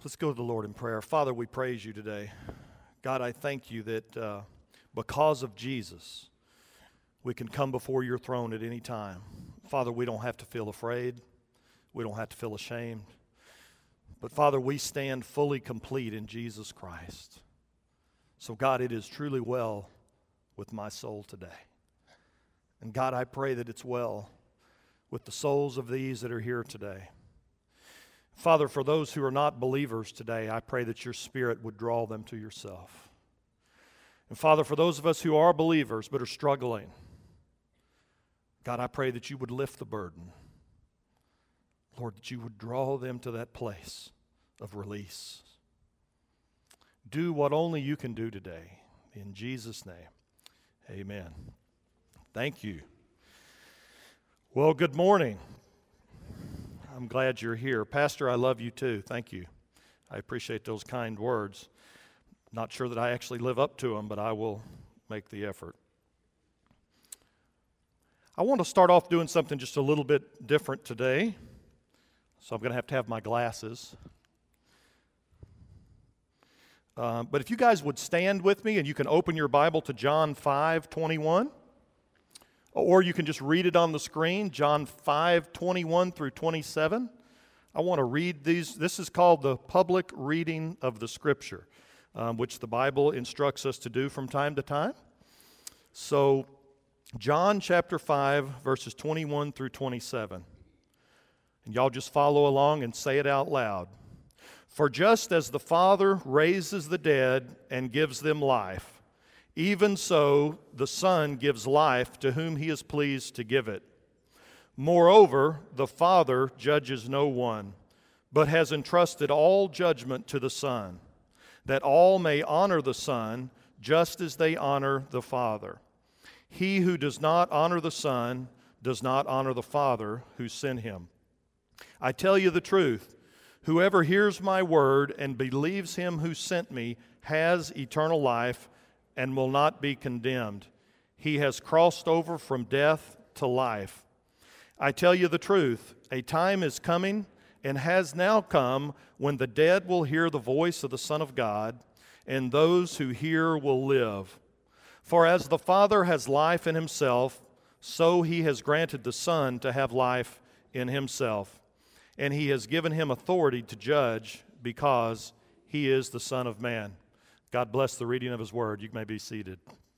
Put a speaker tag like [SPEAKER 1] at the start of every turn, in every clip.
[SPEAKER 1] Let's go to the Lord in prayer. Father, we praise you today. God, I thank you that because of Jesus, we can come before your throne at any time. Father, we don't have to feel afraid. We don't have to feel ashamed. But Father, we stand fully complete in Jesus Christ. So God, it is truly well with my soul today. And God, I pray that it's well with the souls of these that are here today. Father, for those who are not believers today, I pray that your Spirit would draw them to yourself. And Father, for those of us who are believers but are struggling, God, I pray that you would lift the burden. Lord, that you would draw them to that place of release. Do what only you can do today. In Jesus' name, amen. Thank you. Well, good morning. I'm glad you're here. Pastor, I love you too. Thank you. I appreciate those kind words. Not sure that I actually live up to them, but I will make the effort. I want to start off doing something just a little bit different today. So I'm going to have my glasses. But if you guys would stand with me and you can open your Bible to John 5:21. Or you can just read it on the screen, John 5:21 through 27. I want to read these. This is called the public reading of the Scripture, which the Bible instructs us to do from time to time. So, John chapter 5, verses 21 through 27. And y'all just follow along and say it out loud. For just as the Father raises the dead and gives them life, even so, the Son gives life to whom he is pleased to give it. Moreover, the Father judges no one, but has entrusted all judgment to the Son, that all may honor the Son just as they honor the Father. He who does not honor the Son does not honor the Father who sent him. I tell you the truth, whoever hears my word and believes him who sent me has eternal life and will not be condemned. He has crossed over from death to life. I tell you the truth, a time is coming and has now come when the dead will hear the voice of the Son of God, and those who hear will live. For as the Father has life in himself, so he has granted the Son to have life in himself. And he has given him authority to judge because he is the Son of Man. God bless the reading of his word. You may be seated.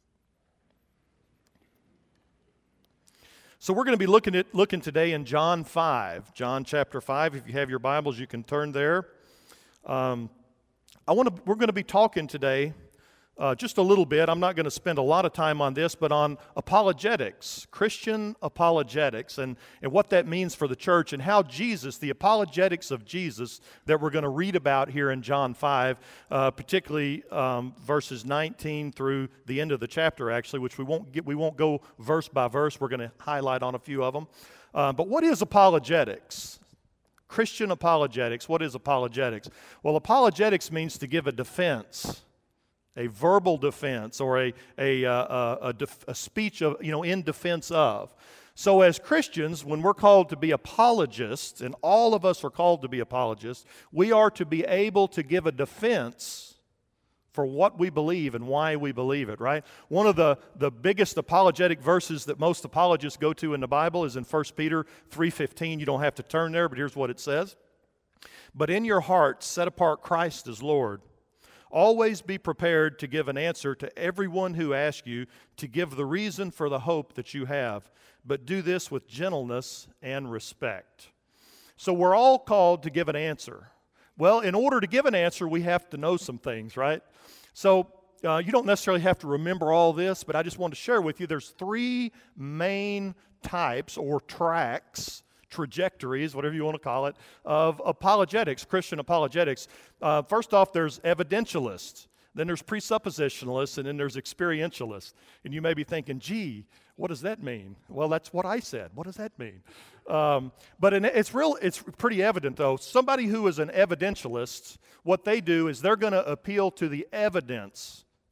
[SPEAKER 1] So we're going to be looking today in John 5. John chapter 5. If you have your Bibles, you can turn there. We're going to be talking today just a little bit. I'm not going to spend a lot of time on this, but on apologetics, Christian apologetics, and what that means for the church, and how Jesus, the apologetics of Jesus that we're going to read about here in John 5, particularly verses 19 through the end of the chapter, actually, which we won't go verse by verse. We're going to highlight on a few of them. But what is apologetics? Christian apologetics. What is apologetics? Well, apologetics means to give a defense. A verbal defense, or a speech of, in defense of. So as Christians, when we're called to be apologists, and all of us are called to be apologists, we are to be able to give a defense for what we believe and why we believe it, right? One of the biggest apologetic verses that most apologists go to in the Bible is in 1 Peter 3:15. You don't have to turn there, but here's what it says. But in your hearts set apart Christ as Lord. Always be prepared to give an answer to everyone who asks you to give the reason for the hope that you have, but do this with gentleness and respect. So we're all called to give an answer. Well, in order to give an answer, we have to know some things, right? So you don't necessarily have to remember all this, but I just want to share with you there's three main types or trajectories, whatever you want to call it, of apologetics, Christian apologetics. First off, there's evidentialists. Then there's presuppositionalists, and then there's experientialists. And you may be thinking, gee, what does that mean? Well, that's what I said. What does that mean? But it's pretty evident, though. Somebody who is an evidentialist, what they do is they're going to appeal to the evidence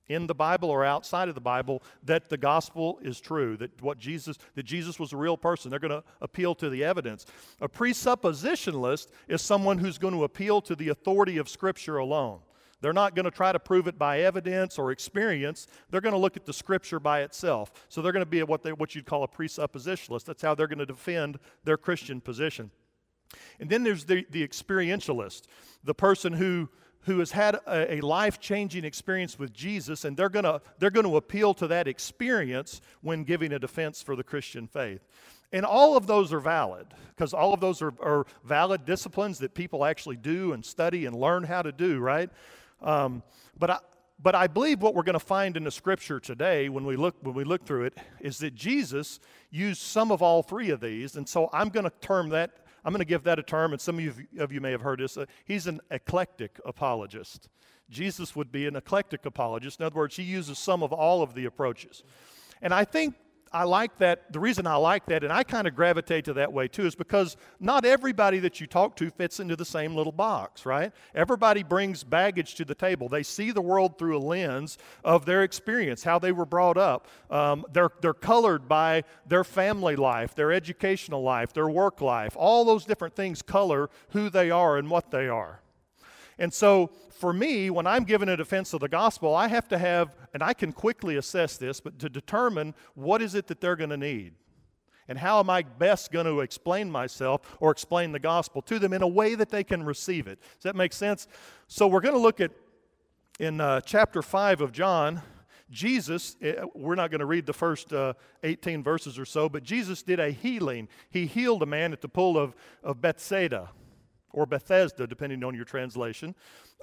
[SPEAKER 1] in the Bible or outside of the Bible that the gospel is true, that Jesus was a real person. They're going to appeal to the evidence. A presuppositionalist is someone who's going to appeal to the authority of Scripture alone. They're not going to try to prove it by evidence or experience. They're going to look at the Scripture by itself. So they're going to be what you'd call a presuppositionalist. That's how they're going to defend their Christian position. And then there's the experientialist, the person who has had a life-changing experience with Jesus, and they're going to appeal to that experience when giving a defense for the Christian faith. And all of those are valid, because all of those are valid disciplines that people actually do and study and learn how to do, right? But I believe what we're going to find in the Scripture today, when we look through it, is that Jesus used some of all three of these, and so I'm going to give that a term, and some of you may have heard this. He's an eclectic apologist. Jesus would be an eclectic apologist. In other words, he uses some of all of the approaches. And I think I like that. The reason I like that, and I kind of gravitate to that way too, is because not everybody that you talk to fits into the same little box, right? Everybody brings baggage to the table. They see the world through a lens of their experience, how they were brought up. They're colored by their family life, their educational life, their work life. All those different things color who they are and what they are. And so for me, when I'm giving a defense of the gospel, I have to have, and I can quickly assess this, but to determine what is it that they're going to need. And how am I best going to explain myself or explain the gospel to them in a way that they can receive it? Does that make sense? So we're going to look at, in chapter 5 of John, Jesus, we're not going to read the first 18 verses or so, but Jesus did a healing. He healed a man at the pool of Bethsaida, or Bethesda, depending on your translation,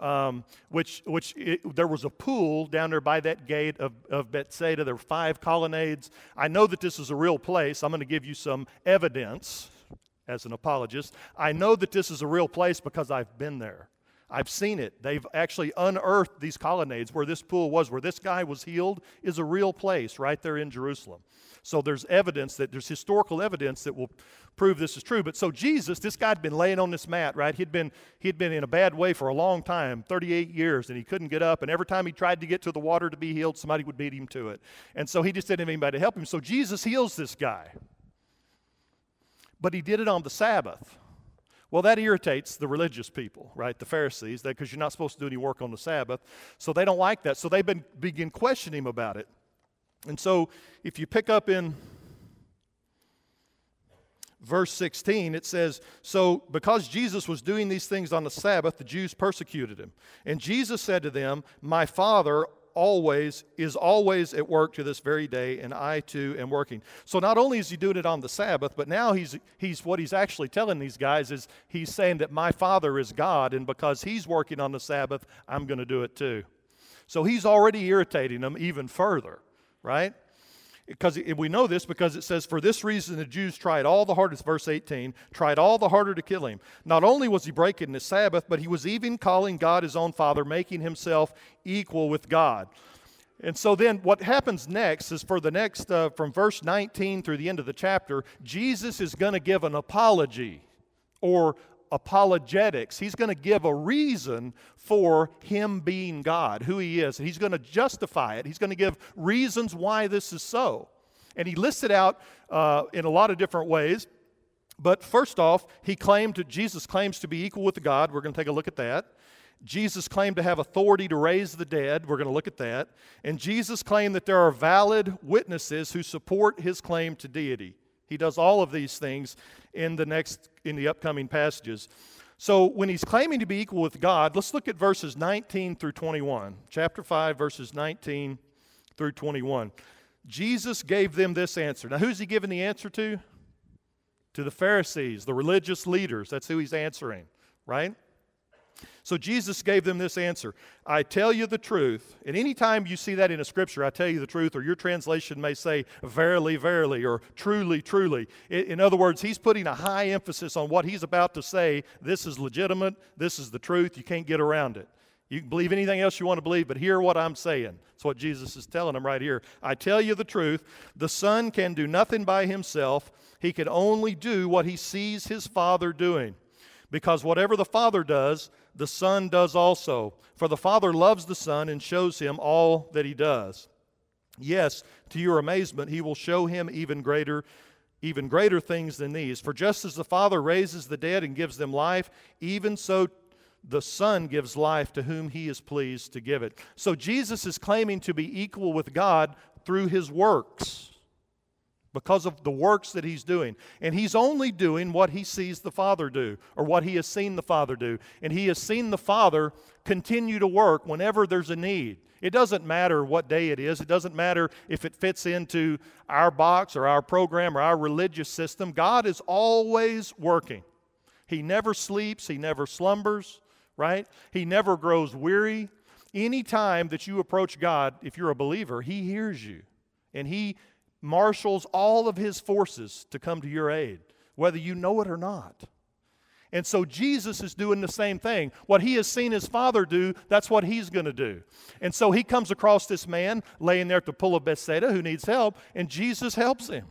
[SPEAKER 1] there was a pool down there by that gate of Bethsaida. There were 5 colonnades. I know that this is a real place. I'm going to give you some evidence as an apologist. I know that this is a real place because I've been there. I've seen it. They've actually unearthed these colonnades where this pool was, where this guy was healed, is a real place right there in Jerusalem. So there's historical evidence that will prove this is true. But so Jesus, this guy had been laying on this mat, right? He'd been in a bad way for a long time, 38 years, and he couldn't get up. And every time he tried to get to the water to be healed, somebody would beat him to it. And so he just didn't have anybody to help him. So Jesus heals this guy. But he did it on the Sabbath. Well, that irritates the religious people, right, the Pharisees, because you're not supposed to do any work on the Sabbath. So they don't like that. So they begin questioning him about it. And so if you pick up in verse 16, it says, "So because Jesus was doing these things on the Sabbath, the Jews persecuted him. And Jesus said to them, 'My Father is always at work to this very day, and I too am working.'" So not only is he doing it on the Sabbath, but now what he's actually telling these guys is he's saying that my Father is God, and because he's working on the Sabbath, I'm going to do it too. So he's already irritating them even further, right? Because we know this because it says, "For this reason the Jews tried all the hardest," verse 18, tried all the harder to kill him. Not only was he breaking the Sabbath, but he was even calling God his own Father, making himself equal with God. And so then what happens next is from verse 19 through the end of the chapter, Jesus is going to give an apology or apologetics. He's going to give a reason for him being God, who he is. And he's going to justify it. He's going to give reasons why this is so. And he lists it out in a lot of different ways. But first off, Jesus claims to be equal with God. We're going to take a look at that. Jesus claimed to have authority to raise the dead. We're going to look at that. And Jesus claimed that there are valid witnesses who support his claim to deity. He does all of these things in the upcoming passages. So when he's claiming to be equal with God, let's look at verses 19 through 21. Chapter 5, verses 19 through 21. Jesus gave them this answer. Now, who's he giving the answer to? To the Pharisees, the religious leaders. That's who he's answering, right? So Jesus gave them this answer. "I tell you the truth." And anytime you see that in a scripture, "I tell you the truth," or your translation may say, "Verily, verily," or "Truly, truly." In other words, he's putting a high emphasis on what he's about to say. This is legitimate. This is the truth. You can't get around it. You can believe anything else you want to believe, but hear what I'm saying. That's what Jesus is telling them right here. "I tell you the truth. The Son can do nothing by himself. He can only do what he sees his Father doing. Because whatever the Father does, the Son does also. For the Father loves the Son and shows him all that he does. Yes, to your amazement, he will show him even greater things than these. For just as the Father raises the dead and gives them life, even so the Son gives life to whom he is pleased to give it. So Jesus is claiming to be equal with God through his works, because of the works that he's doing. And he's only doing what he sees the Father do, or what he has seen the Father do. And he has seen the Father continue to work whenever there's a need. It doesn't matter what day it is. It doesn't matter if it fits into our box or our program or our religious system. God is always working. He never sleeps. He never slumbers, right? He never grows weary. Any time that you approach God, if you're a believer, he hears you. And he marshals all of his forces to come to your aid, whether you know it or not. And so Jesus is doing the same thing. What he has seen his Father do, that's what he's going to do. And so he comes across this man laying there at the pool of Bethsaida who needs help, and Jesus helps him,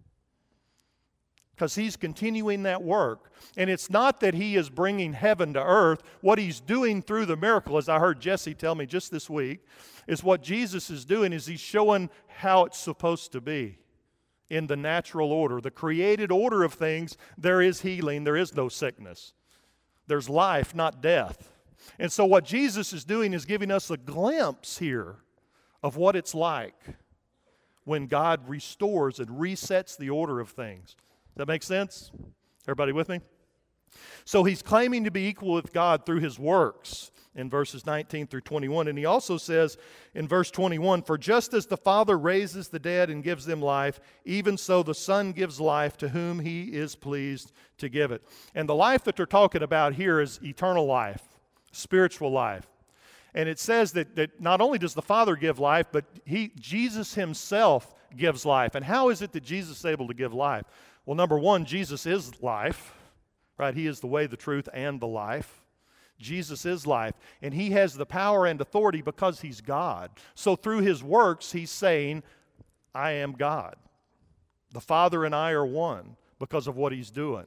[SPEAKER 1] because he's continuing that work. And it's not that he is bringing heaven to earth. What he's doing through the miracle, as I heard Jesse tell me just this week, is what Jesus is doing is he's showing how it's supposed to be in the natural order. The created order of things, there is healing, there is no sickness. There's life, not death. And so what Jesus is doing is giving us a glimpse here of what it's like when God restores and resets the order of things. Does that make sense? Everybody with me? So he's claiming to be equal with God through his works in verses 19 through 21. And he also says in verse 21, for just as the Father raises the dead and gives them life, even so the Son gives life to whom he is pleased to give it. And the life that they're talking about here is eternal life, spiritual life. And it says that not only does the Father give life, but Jesus himself gives life. And how is it that Jesus is able to give life? Well, number one, Jesus is life, right? He is the way, the truth, and the life. Jesus is life, and he has the power and authority because he's God. So through his works, he's saying, I am God. The Father and I are one because of what he's doing.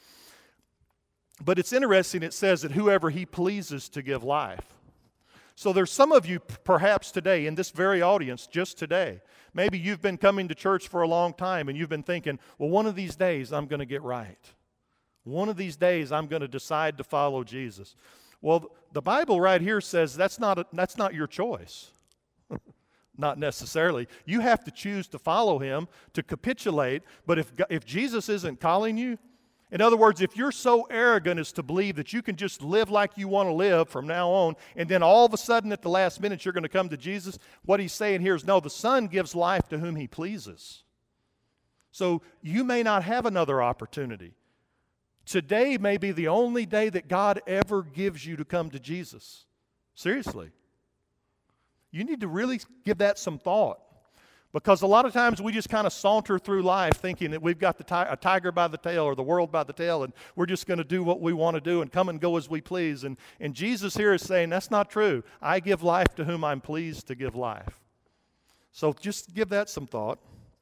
[SPEAKER 1] But it's interesting, it says that whoever he pleases to give life. So there's some of you perhaps today in this very audience, just today, maybe you've been coming to church for a long time and you've been thinking, well, one of these days I'm going to get right. One of these days I'm going to decide to follow Jesus. Well, the Bible right here says that's not your choice. Not necessarily. You have to choose to follow him, to capitulate. But if Jesus isn't calling you, in other words, if you're so arrogant as to believe that you can just live like you want to live from now on, and then all of a sudden at the last minute you're going to come to Jesus, what he's saying here is, no, the Son gives life to whom he pleases. So you may not have another opportunity. Today may be the only day that God ever gives you to come to Jesus. Seriously. You need to really give that some thought. Because a lot of times we just kind of saunter through life thinking that we've got a tiger by the tail or the world by the tail, and we're just going to do what we want to do and come and go as we please. And Jesus here is saying that's not true. I give life to whom I'm pleased to give life. So just give that some thought.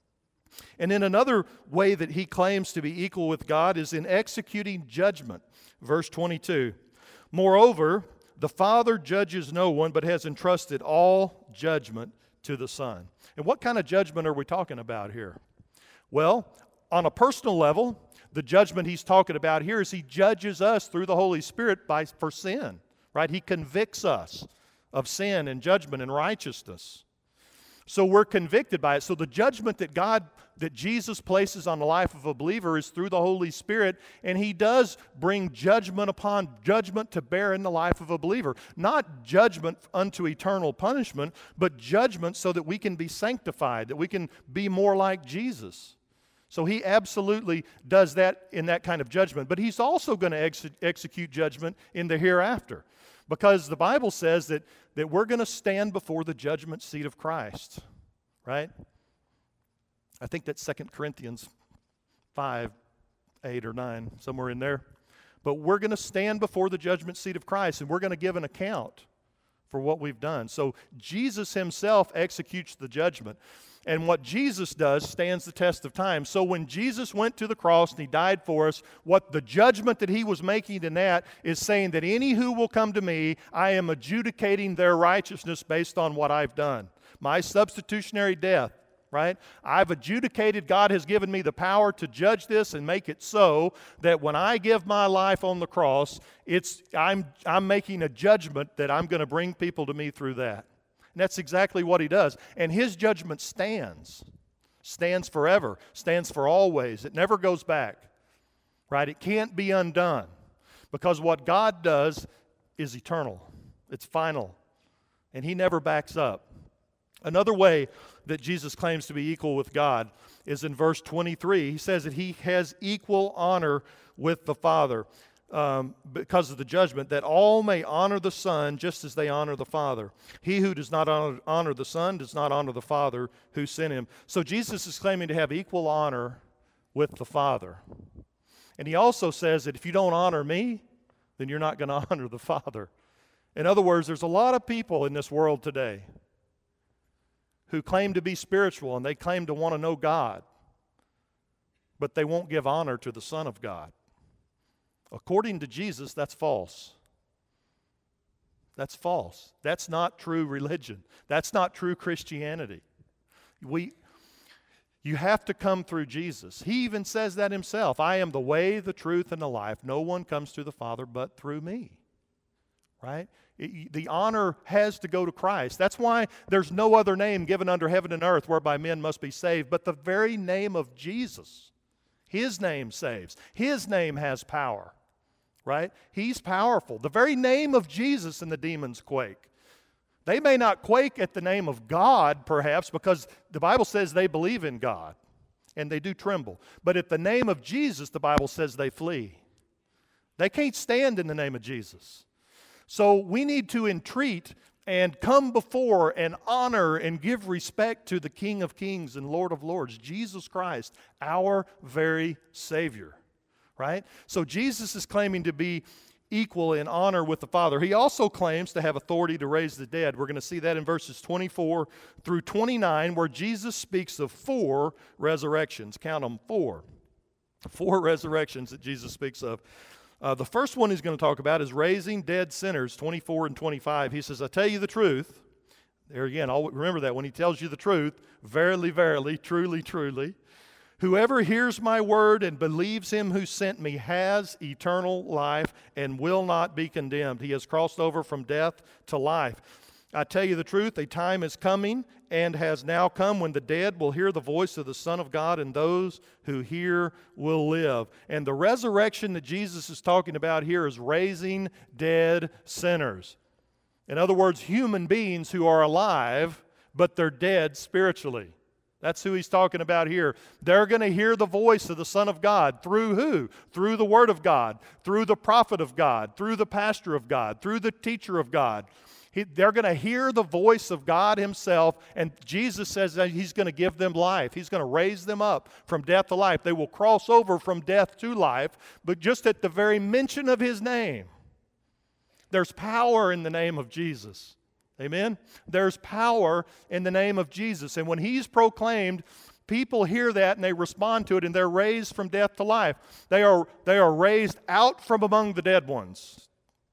[SPEAKER 1] And then another way that he claims to be equal with God is in executing judgment. Verse 22. Moreover, the Father judges no one, but has entrusted all judgment to the Son. And what kind of judgment are we talking about here? Well, on a personal level, the judgment he's talking about here is he judges us through the Holy Spirit for sin, right? He convicts us of sin and judgment and righteousness. So we're convicted by it. So the judgment that Jesus places on the life of a believer is through the Holy Spirit, and he does bring judgment upon judgment to bear in the life of a believer. Not judgment unto eternal punishment, but judgment so that we can be sanctified, that we can be more like Jesus. So he absolutely does that in that kind of judgment. But he's also going to execute judgment in the hereafter. Because the Bible says that we're going to stand before the judgment seat of Christ, right? I think that's 2 Corinthians 5, 8 or 9, somewhere in there. But we're going to stand before the judgment seat of Christ, and we're going to give an account for what we've done. So Jesus himself executes the judgment. And what Jesus does stands the test of time. So when Jesus went to the cross and He died for us, what the judgment that He was making in that is saying that any who will come to me, I am adjudicating their righteousness based on what I've done. My substitutionary death, right? I've adjudicated, God has given me the power to judge this and make it so that when I give my life on the cross, I'm making a judgment that I'm going to bring people to me through that. And that's exactly what He does. And His judgment stands forever, stands for always. It never goes back, right? It can't be undone because what God does is eternal. It's final, and He never backs up. Another way that Jesus claims to be equal with God is in verse 23. He says that He has equal honor with the Father because of the judgment, that all may honor the Son just as they honor the Father. He who does not honor the Son does not honor the Father who sent Him. So Jesus is claiming to have equal honor with the Father. And He also says that if you don't honor me, then you're not going to honor the Father. In other words, there's a lot of people in this world today who claim to be spiritual and they claim to want to know God, but they won't give honor to the Son of God. According to Jesus, that's false. That's false. That's not true religion. That's not true Christianity. You have to come through Jesus. He even says that Himself. I am the way, the truth, and the life. No one comes to the Father but through me. Right? The honor has to go to Christ. That's why there's no other name given under heaven and earth whereby men must be saved, but the very name of Jesus. His name saves. His name has power, right? He's powerful. The very name of Jesus and the demons quake. They may not quake at the name of God, perhaps, because the Bible says they believe in God, and they do tremble. But at the name of Jesus, the Bible says they flee. They can't stand in the name of Jesus. So we need to entreat and come before and honor and give respect to the King of Kings and Lord of Lords, Jesus Christ, our very Savior, right? So Jesus is claiming to be equal in honor with the Father. He also claims to have authority to raise the dead. We're going to see that in verses 24 through 29, where Jesus speaks of 4 resurrections. Count them, 4. 4 resurrections that Jesus speaks of. The first one he's going to talk about is raising dead sinners, 24 and 25. He says, I tell you the truth. There again, remember that when He tells you the truth, verily, verily, truly, truly. Whoever hears my word and believes Him who sent me has eternal life and will not be condemned. He has crossed over from death to life. I tell you the truth, a time is coming and has now come when the dead will hear the voice of the Son of God, and those who hear will live. And the resurrection that Jesus is talking about here is raising dead sinners. In other words, human beings who are alive, but they're dead spiritually. That's who He's talking about here. They're going to hear the voice of the Son of God. Through who? Through the Word of God, through the prophet of God, through the pastor of God, through the teacher of God. They're going to hear the voice of God Himself, and Jesus says that He's going to give them life. He's going to raise them up from death to life. They will cross over from death to life, but just at the very mention of His name, there's power in the name of Jesus. Amen? There's power in the name of Jesus, and when He's proclaimed, people hear that and they respond to it, and they're raised from death to life. They are raised out from among the dead ones,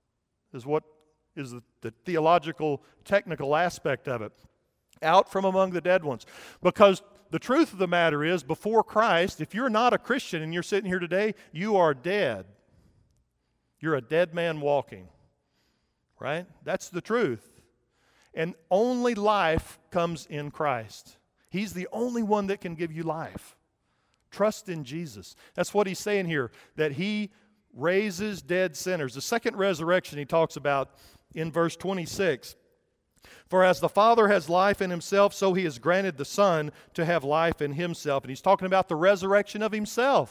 [SPEAKER 1] is what is the theological, technical aspect of it. Out from among the dead ones. Because the truth of the matter is, before Christ, if you're not a Christian and you're sitting here today, you are dead. You're a dead man walking. Right? That's the truth. And only life comes in Christ. He's the only one that can give you life. Trust in Jesus. That's what He's saying here, that He raises dead sinners. The second resurrection He talks about in verse 26. For as the Father has life in Himself, so He has granted the Son to have life in Himself. And He's talking about the resurrection of Himself.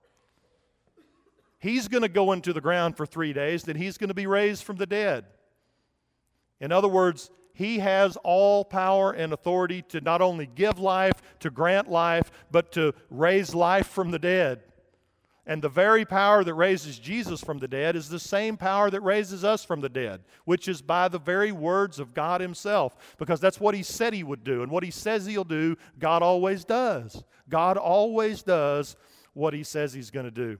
[SPEAKER 1] He's going to go into the ground for 3 days, then He's going to be raised from the dead. In other words, He has all power and authority to not only give life, to grant life, but to raise life from the dead. And the very power that raises Jesus from the dead is the same power that raises us from the dead, which is by the very words of God himself, because that's what he said he would do. And what he says he'll do, God always does. God always does what he says he's going to do.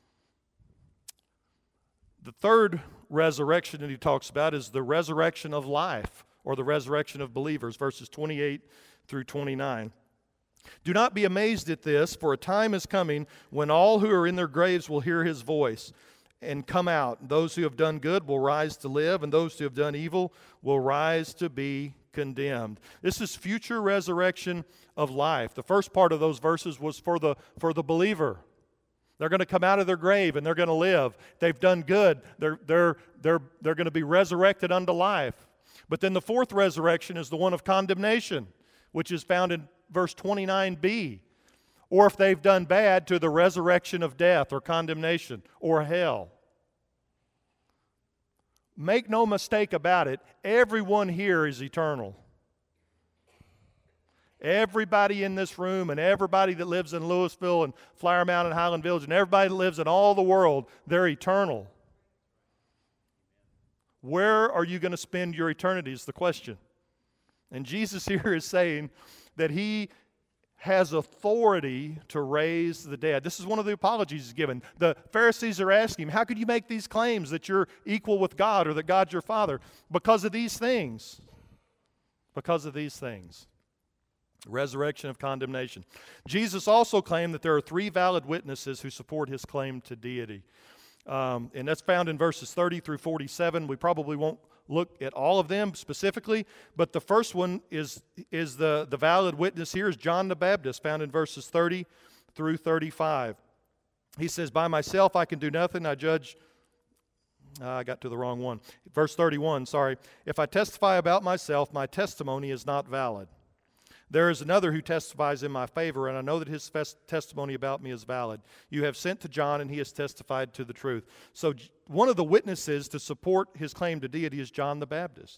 [SPEAKER 1] The third resurrection that he talks about is the resurrection of life, or the resurrection of believers, verses 28 through 29. Do not be amazed at this, for a time is coming when all who are in their graves will hear his voice and come out. Those who have done good will rise to live, and those who have done evil will rise to be condemned. This is future resurrection of life. The first part of those verses was for the believer. They're going to come out of their grave and they're going to live. They've done good. They're going to be resurrected unto life. But then the fourth resurrection is the one of condemnation, which is found in verse 29b. Or if they've done bad, to the resurrection of death or condemnation or hell. Make no mistake about it, everyone here is eternal. Everybody in this room and everybody that lives in Louisville and Flower Mound and Highland Village and everybody that lives in all the world, they're eternal. Where are you going to spend your eternity is the question. And Jesus here is saying that he has authority to raise the dead. This is one of the apologies he's given. The Pharisees are asking him, how could you make these claims that you're equal with God or that God's your Father? Because of these things. Because of these things. Resurrection of condemnation. Jesus also claimed that there are three valid witnesses who support his claim to deity. And that's found in verses 30 through 47. We probably won't look at all of them specifically, but the first one is the valid witness here is John the Baptist, found in verses 30 through 35. He says, by myself I can do nothing, I judge... I got to the wrong one. Verse 31, sorry. If I testify about myself, my testimony is not valid. There is another who testifies in my favor, and I know that his testimony about me is valid. You have sent to John, and he has testified to the truth. So one of the witnesses to support his claim to deity is John the Baptist.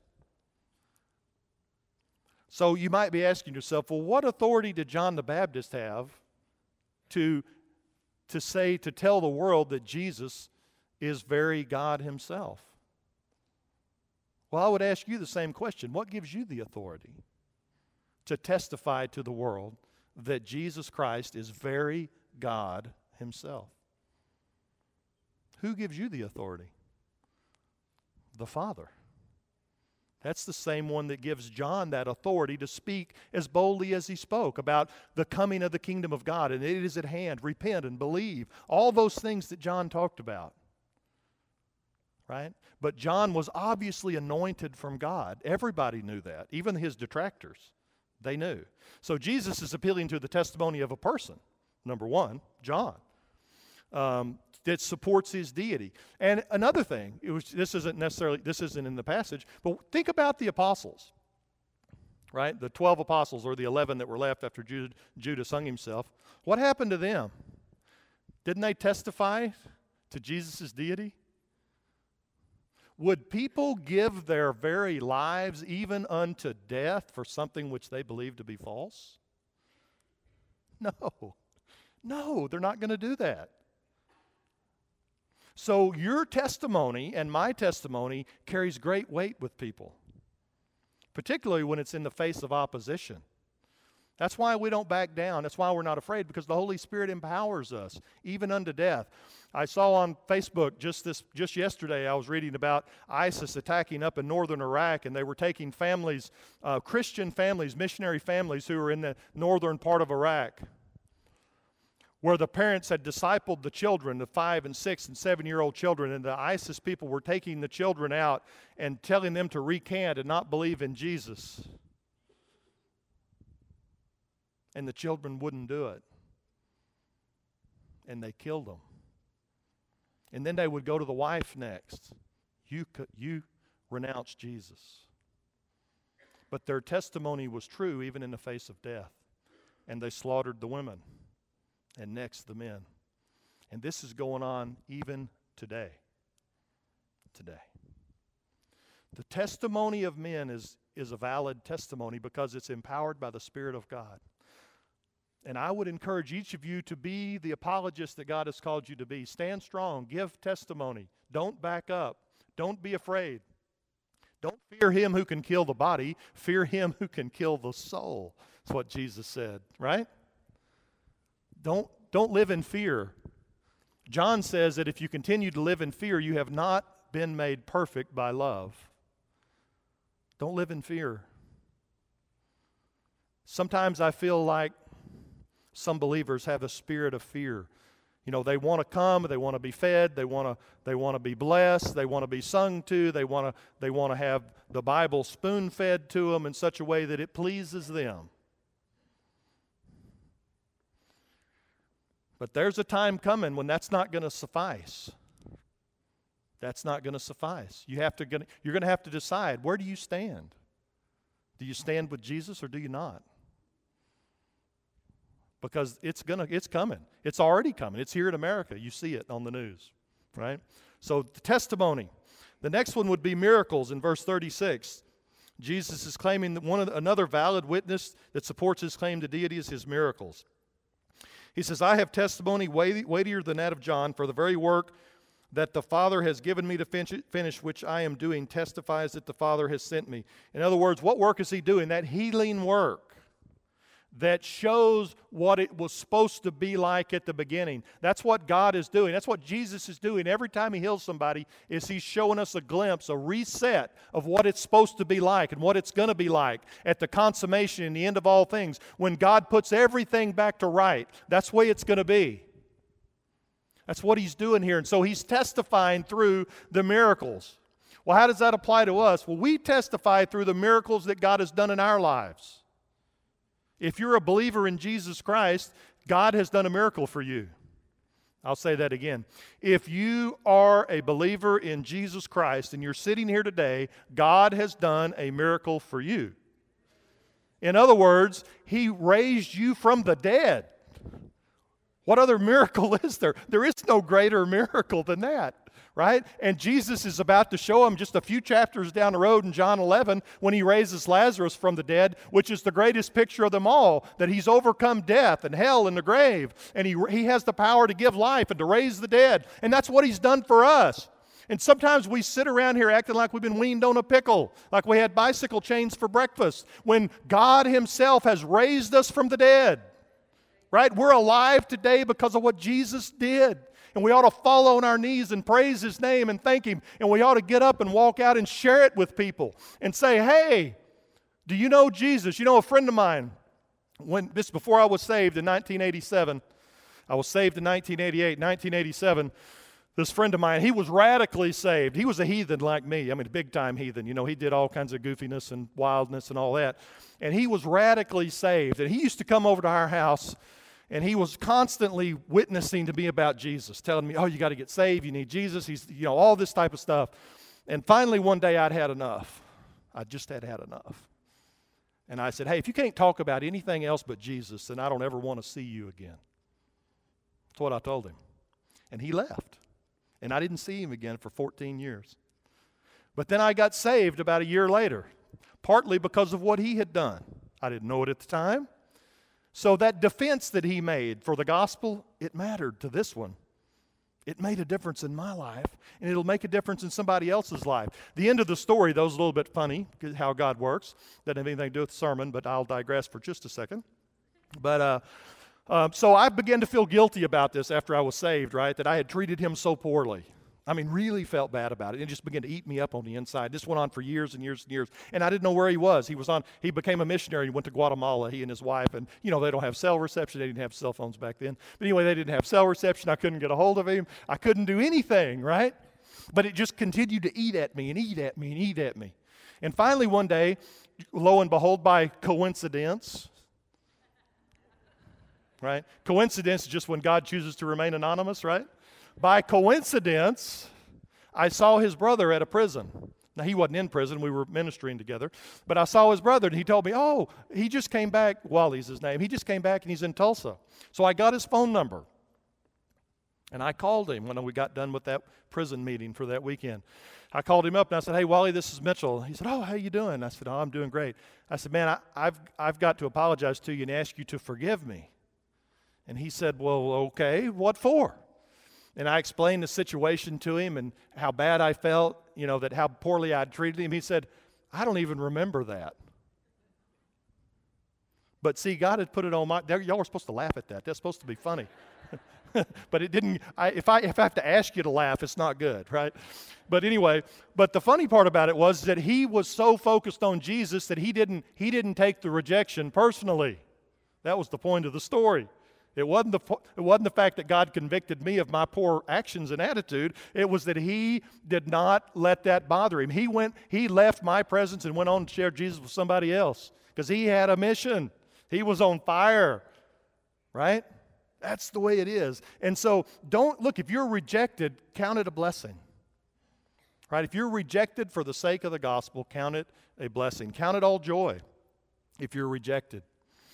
[SPEAKER 1] So you might be asking yourself, well, what authority did John the Baptist have to tell the world that Jesus is very God himself? Well, I would ask you the same question. What gives you the authority to testify to the world that Jesus Christ is very God himself? Who gives you the authority? The Father. That's the same one that gives John that authority to speak as boldly as he spoke about the coming of the kingdom of God, and it is at hand. Repent and believe. All those things that John talked about. Right? But John was obviously anointed from God. Everybody knew that, even his detractors. They knew. So Jesus is appealing to the testimony of a person, number one, John, that supports his deity. And another thing, this isn't in the passage, but think about the apostles, right? The 12 apostles, or the 11 that were left after Judas hung himself. What happened to them? Didn't they testify to Jesus' deity? Would people give their very lives, even unto death, for something which they believe to be false? No, they're not going to do that. So your testimony and my testimony carries great weight with people, particularly when it's in the face of opposition. That's why we don't back down. That's why we're not afraid, because the Holy Spirit empowers us, even unto death. I saw on Facebook just yesterday, I was reading about ISIS attacking up in northern Iraq, and they were taking families, Christian families, missionary families who were in the northern part of Iraq, where the parents had discipled the children, the 5 and 6 and 7-year-old children, and the ISIS people were taking the children out and telling them to recant and not believe in Jesus. And the children wouldn't do it. And they killed them. And then they would go to the wife next. You renounce Jesus. But their testimony was true even in the face of death. And they slaughtered the women. And next the men. And this is going on even today. Today. The testimony of men is a valid testimony because it's empowered by the Spirit of God. And I would encourage each of you to be the apologist that God has called you to be. Stand strong. Give testimony. Don't back up. Don't be afraid. Don't fear him who can kill the body. Fear him who can kill the soul. That's what Jesus said, right? Don't live in fear. John says that if you continue to live in fear, you have not been made perfect by love. Don't live in fear. Sometimes I feel like some believers have a spirit of fear. You know, they want to come, they want to be fed, they want to be blessed, they want to be sung to, they want to have the Bible spoon-fed to them in such a way that it pleases them. But there's a time coming when that's not going to suffice. That's not going to suffice. You're going to have to decide, where do you stand? Do you stand with Jesus or do you not? Because it's coming. It's already coming. It's here in America. You see it on the news, right? So the testimony. The next one would be miracles in verse 36. Jesus is claiming that another valid witness that supports his claim to deity is his miracles. He says, I have testimony weightier than that of John, for the very work that the Father has given me to finish, which I am doing, testifies that the Father has sent me. In other words, what work is he doing? That healing work that shows what it was supposed to be like at the beginning. That's what God is doing. That's what Jesus is doing. Every time he heals somebody, is he's showing us a glimpse, a reset of what it's supposed to be like and what it's going to be like at the consummation and the end of all things. When God puts everything back to right, that's the way it's going to be. That's what he's doing here. And so he's testifying through the miracles. Well, how does that apply to us? Well, we testify through the miracles that God has done in our lives. If you're a believer in Jesus Christ, God has done a miracle for you. I'll say that again. If you are a believer in Jesus Christ and you're sitting here today, God has done a miracle for you. In other words, he raised you from the dead. What other miracle is there? There is no greater miracle than that, right? And Jesus is about to show him just a few chapters down the road in John 11 when he raises Lazarus from the dead, which is the greatest picture of them all, that he's overcome death and hell and the grave, and he has the power to give life and to raise the dead. And that's what he's done for us. And sometimes we sit around here acting like we've been weaned on a pickle, like we had bicycle chains for breakfast, when God himself has raised us from the dead. Right? We're alive today because of what Jesus did. And we ought to fall on our knees and praise his name and thank him. And we ought to get up and walk out and share it with people and say, hey, do you know Jesus? You know, a friend of mine, before I was saved in 1987, I was saved in 1988, 1987, this friend of mine, he was radically saved. He was a heathen like me. I mean, a big-time heathen. You know, he did all kinds of goofiness and wildness and all that. And he was radically saved. And he used to come over to our house, and he was constantly witnessing to me about Jesus, telling me, oh, you got to get saved, you need Jesus, he's, you know, all this type of stuff. And finally, one day, I'd had enough. I just had enough. And I said, hey, if you can't talk about anything else but Jesus, then I don't ever want to see you again. That's what I told him. And he left. And I didn't see him again for 14 years. But then I got saved about a year later, partly because of what he had done. I didn't know it at the time. So that defense that he made for the gospel, it mattered to this one. It made a difference in my life, and it'll make a difference in somebody else's life. The end of the story, though, is a little bit funny, how God works. Doesn't have anything to do with the sermon, but I'll digress for just a second. But so I began to feel guilty about this after I was saved, right, that I had treated him so poorly. I mean, really felt bad about it. It just began to eat me up on the inside. This went on for years and years and years. And I didn't know where he was. He became a missionary. He went to Guatemala, he and his wife. And, you know, they don't have cell reception. They didn't have cell phones back then. But anyway, they didn't have cell reception. I couldn't get a hold of him. I couldn't do anything, right? But it just continued to eat at me and eat at me and eat at me. And finally one day, lo and behold, by coincidence, right? Coincidence is just when God chooses to remain anonymous, right? By coincidence, I saw his brother at a prison. Now, he wasn't in prison. We were ministering together. But I saw his brother, and he told me, oh, he just came back. Wally's his name. He just came back, and he's in Tulsa. So I got his phone number. And I called him when we got done with that prison meeting for that weekend. I called him up, and I said, hey, Wally, this is Mitchell. He said, oh, how you doing? I said, oh, I'm doing great. I said, man, I've got to apologize to you and ask you to forgive me. And he said, well, okay, what for? And I explained the situation to him and how bad I felt, that how poorly I'd treated him. He said, I don't even remember that. But see, God had put it on y'all were supposed to laugh at that. That's supposed to be funny. But it didn't, if I have to ask you to laugh, it's not good, right? But anyway, the funny part about it was that he was so focused on Jesus that he didn't take the rejection personally. That was the point of the story. It wasn't the fact that God convicted me of my poor actions and attitude. It was that he did not let that bother him. He left my presence and went on to share Jesus with somebody else because he had a mission. He was on fire, right? That's the way it is. And so if you're rejected, count it a blessing, right? If you're rejected for the sake of the gospel, count it a blessing. Count it all joy if you're rejected.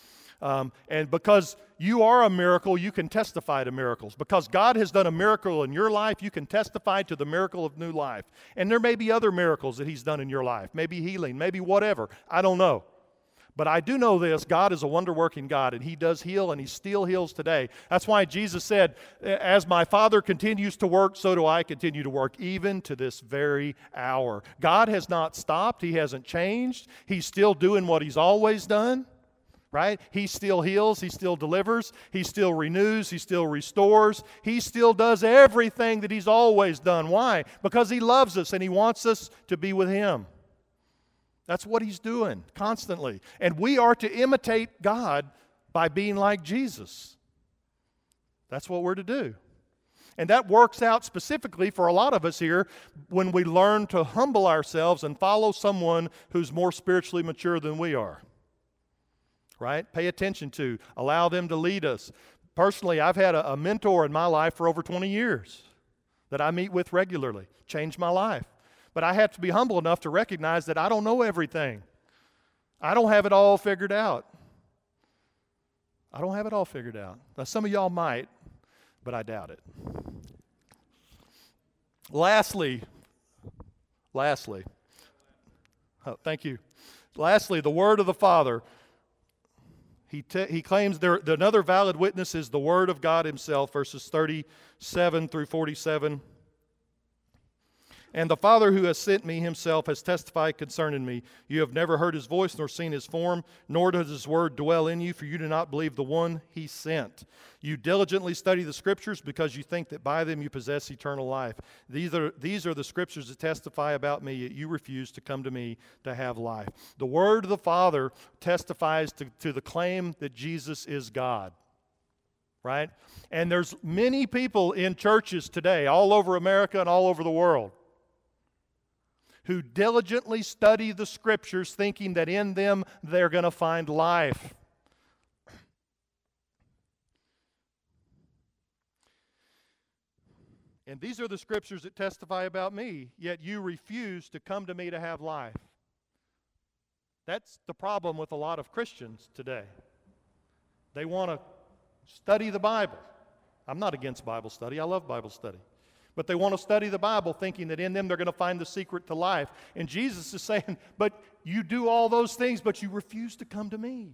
[SPEAKER 1] And because you are a miracle, you can testify to miracles. Because God has done a miracle in your life, you can testify to the miracle of new life. And there may be other miracles that He's done in your life. Maybe healing, maybe whatever. I don't know. But I do know this, God is a wonder-working God, and He does heal, and He still heals today. That's why Jesus said, as my Father continues to work, so do I continue to work, even to this very hour. God has not stopped. He hasn't changed. He's still doing what He's always done. Right? He still heals, He still delivers, He still renews, He still restores. He still does everything that He's always done. Why? Because He loves us and He wants us to be with Him. That's what He's doing constantly. And we are to imitate God by being like Jesus. That's what we're to do. And that works out specifically for a lot of us here when we learn to humble ourselves and follow someone who's more spiritually mature than we are. Right? Pay attention to, allow them to lead us. Personally, I've had a mentor in my life for over 20 years that I meet with regularly, changed my life. But I have to be humble enough to recognize that I don't know everything. I don't have it all figured out. I don't have it all figured out. Now, some of y'all might, but I doubt it. Lastly, thank you. Lastly, the word of the Father. He claims another valid witness is the Word of God Himself, verses 37 through 47. And the Father who has sent me Himself has testified concerning me. You have never heard His voice nor seen His form, nor does His word dwell in you, for you do not believe the one He sent. You diligently study the Scriptures because you think that by them you possess eternal life. These are the Scriptures that testify about me, yet you refuse to come to me to have life. The Word of the Father testifies to the claim that Jesus is God. Right? And there's many people in churches today, all over America and all over the world, who diligently study the Scriptures thinking that in them they're going to find life. And these are the Scriptures that testify about me, yet you refuse to come to me to have life. That's the problem with a lot of Christians today. They want to study the Bible. I'm not against Bible study. I love Bible study. But they want to study the Bible thinking that in them they're going to find the secret to life. And Jesus is saying, but you do all those things, but you refuse to come to me.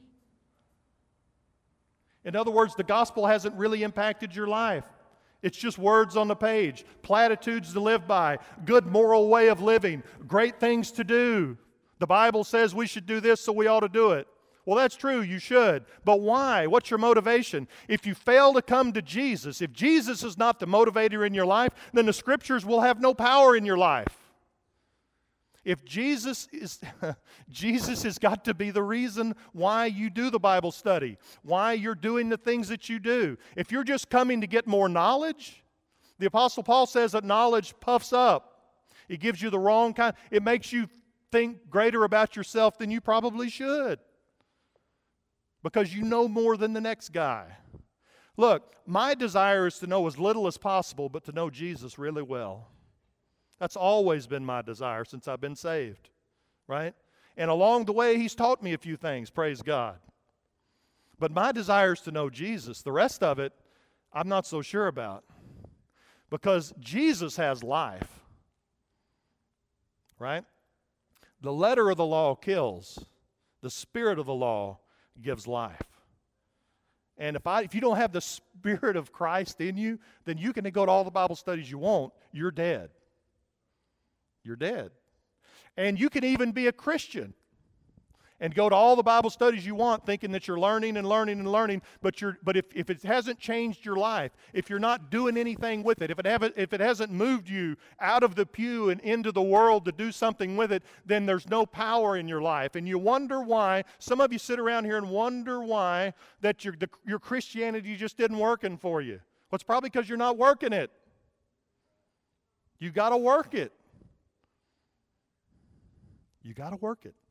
[SPEAKER 1] In other words, the gospel hasn't really impacted your life. It's just words on the page, platitudes to live by, good moral way of living, great things to do. The Bible says we should do this, so we ought to do it. Well, that's true, you should. But why? What's your motivation? If you fail to come to Jesus, if Jesus is not the motivator in your life, then the Scriptures will have no power in your life. If Jesus has got to be the reason why you do the Bible study, why you're doing the things that you do. If you're just coming to get more knowledge, the Apostle Paul says that knowledge puffs up. It gives you the wrong kind. It makes you think greater about yourself than you probably should, because you know more than the next guy. Look, my desire is to know as little as possible, but to know Jesus really well. That's always been my desire since I've been saved, right? And along the way, He's taught me a few things, praise God. But my desire is to know Jesus. The rest of it, I'm not so sure about, because Jesus has life, right? The letter of the law kills. The spirit of the law gives life. And if you don't have the Spirit of Christ in you, then you can go to all the Bible studies you want. You're dead. You're dead. And you can even be a Christian and go to all the Bible studies you want thinking that you're learning and learning and learning, but if it hasn't changed your life, if you're not doing anything with it, if it hasn't moved you out of the pew and into the world to do something with it, then there's no power in your life. And you wonder why. Some of you sit around here and wonder why that your Christianity just isn't working for you. Well, it's probably because you're not working it. You got to work it. You got to work it.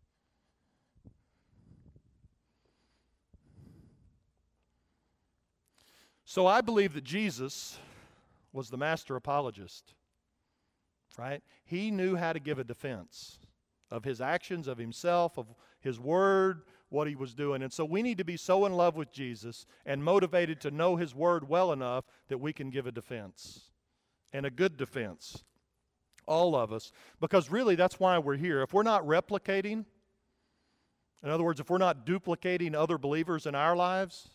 [SPEAKER 1] So I believe that Jesus was the master apologist, right? He knew how to give a defense of his actions, of himself, of his word, what he was doing. And so we need to be so in love with Jesus and motivated to know his word well enough that we can give a defense, and a good defense, all of us, because really that's why we're here. If we're not replicating, in other words, if we're not duplicating other believers in our lives,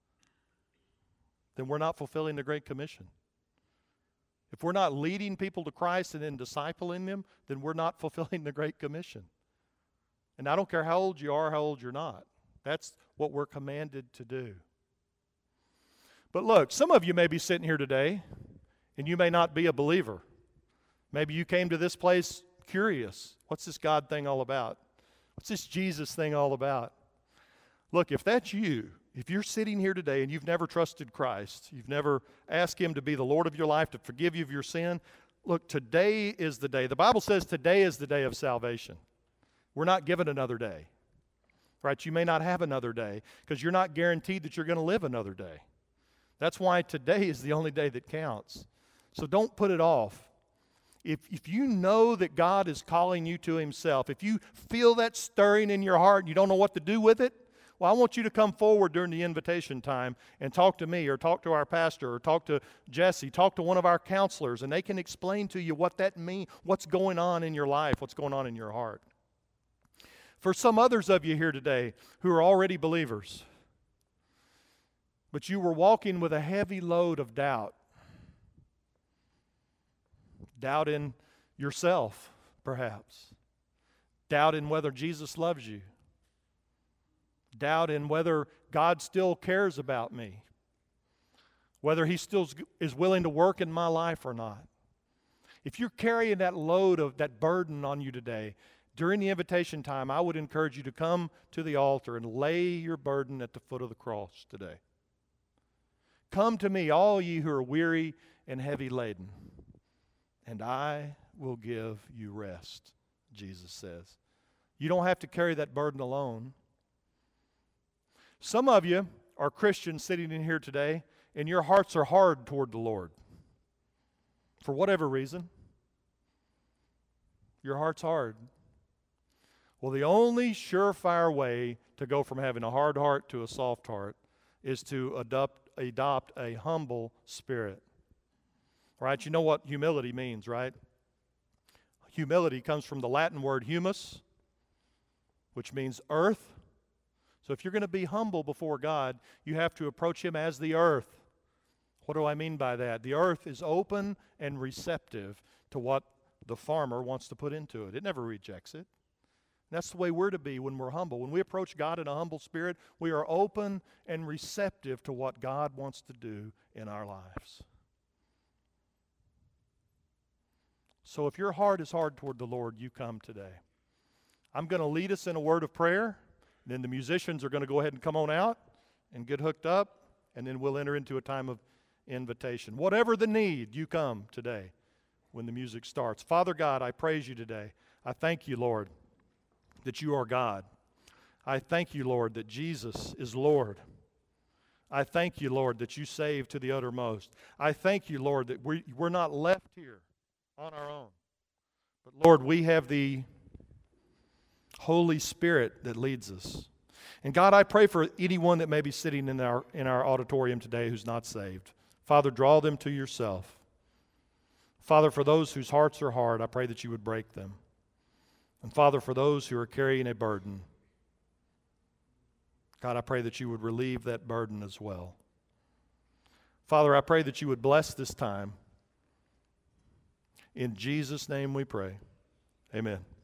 [SPEAKER 1] then we're not fulfilling the Great Commission. If we're not leading people to Christ and then discipling them, then we're not fulfilling the Great Commission. And I don't care how old you are, how old you're not. That's what we're commanded to do. But look, some of you may be sitting here today, and you may not be a believer. Maybe you came to this place curious. What's this God thing all about? What's this Jesus thing all about? Look, if that's you, if you're sitting here today and you've never trusted Christ, you've never asked Him to be the Lord of your life, to forgive you of your sin, look, today is the day. The Bible says today is the day of salvation. We're not given another day, right? You may not have another day because you're not guaranteed that you're going to live another day. That's why today is the only day that counts. So don't put it off. If you know that God is calling you to Himself, if you feel that stirring in your heart and you don't know what to do with it, well, I want you to come forward during the invitation time and talk to me or talk to our pastor or talk to Jesse, talk to one of our counselors, and they can explain to you what that means, what's going on in your life, what's going on in your heart. For some others of you here today who are already believers, but you were walking with a heavy load of doubt. Doubt in yourself, perhaps. Doubt in whether Jesus loves you. Doubt in whether God still cares about me. Whether He still is willing to work in my life or not. If you're carrying that load of that burden on you today, during the invitation time, I would encourage you to come to the altar and lay your burden at the foot of the cross today. Come to me, all ye who are weary and heavy laden, and I will give you rest, Jesus says. You don't have to carry that burden alone. Some of you are Christians sitting in here today, and your hearts are hard toward the Lord. For whatever reason, your heart's hard. Well, the only surefire way to go from having a hard heart to a soft heart is to adopt a humble spirit. Right? You know what humility means, right? Humility comes from the Latin word humus, which means earth. So if you're going to be humble before God, you have to approach Him as the earth. What do I mean by that? The earth is open and receptive to what the farmer wants to put into it. It never rejects it. That's the way we're to be when we're humble. When we approach God in a humble spirit, we are open and receptive to what God wants to do in our lives. So if your heart is hard toward the Lord, you come today. I'm going to lead us in a word of prayer. Then the musicians are going to go ahead and come on out and get hooked up, and then we'll enter into a time of invitation. Whatever the need, you come today when the music starts. Father God, I praise you today. I thank you, Lord, that you are God. I thank you, Lord, that Jesus is Lord. I thank you, Lord, that you save to the uttermost. I thank you, Lord, that we're not left here on our own. But, Lord, we have the Holy Spirit that leads us. And God, I pray for anyone that may be sitting in our auditorium today who's not saved. Father, draw them to yourself. Father, for those whose hearts are hard, I pray that you would break them. And Father, for those who are carrying a burden, God, I pray that you would relieve that burden as well. Father, I pray that you would bless this time. In Jesus' name we pray. Amen.